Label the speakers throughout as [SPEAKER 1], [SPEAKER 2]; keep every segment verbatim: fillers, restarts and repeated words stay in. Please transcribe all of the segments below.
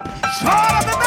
[SPEAKER 1] Chora, bebê!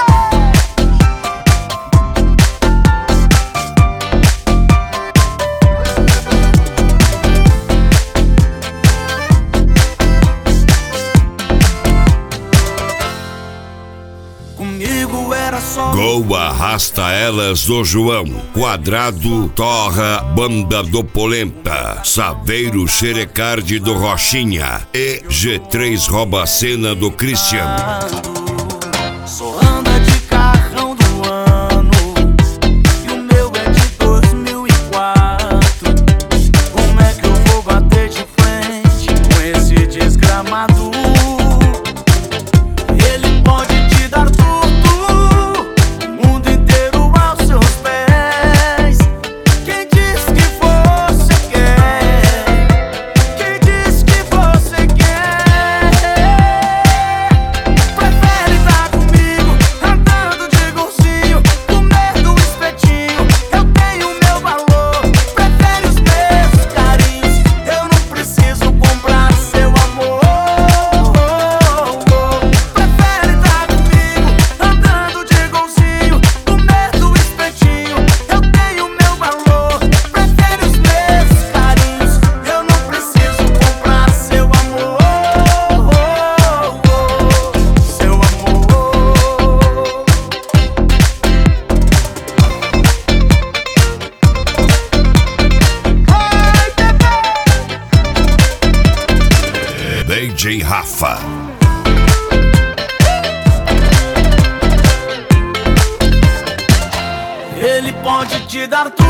[SPEAKER 1] Comigo era só
[SPEAKER 2] Gol arrasta elas do João, Quadrado, Torra, Banda do Polenta, Saveiro Xerecard do Rochinha e G três Rouba Cena do Cristiano.
[SPEAKER 1] Só anda de carrão do ano e o meu é de dois mil e quatro. Como é que eu vou bater de frente com esse desgramado? Ele pode te dar tudo, o mundo inteiro aos seus pés. Quem diz que você quer? Quem diz que você quer? Prefere estar comigo, andando de golzinho, comendo um espetinho. Eu tenho meu valor, prefere os meus carinhos. Eu não preciso comprar seu amor. Prefere estar comigo, andando de golzinho, comendo um espetinho. Eu tenho meu valor, prefere os meus carinhos. Eu não preciso comprar seu amor. Seu amor.
[SPEAKER 2] D J Rafa.
[SPEAKER 1] Ele pode te dar tudo,